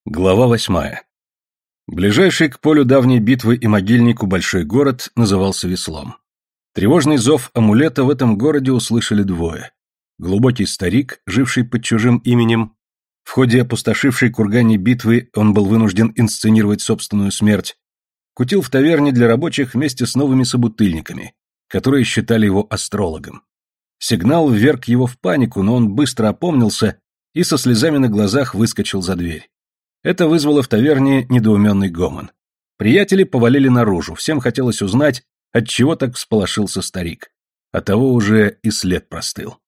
Глава 8. Ближайший к полю давней битвы и могильнику большой город назывался Веслом. Тревожный зов амулета в этом городе услышали двое. Глубокий старик, живший под чужим именем. В ходе опустошившей кургане битвы он был вынужден инсценировать собственную смерть. Кутил в таверне для рабочих вместе с новыми собутыльниками, которые считали его астрологом. Сигнал вверг его в панику, но он быстро опомнился и со слезами на глазах выскочил за дверь. Это вызвало в таверне недоуменный гомон. Приятели повалили наружу, всем хотелось узнать, отчего так всполошился старик. Оттого уже и след простыл.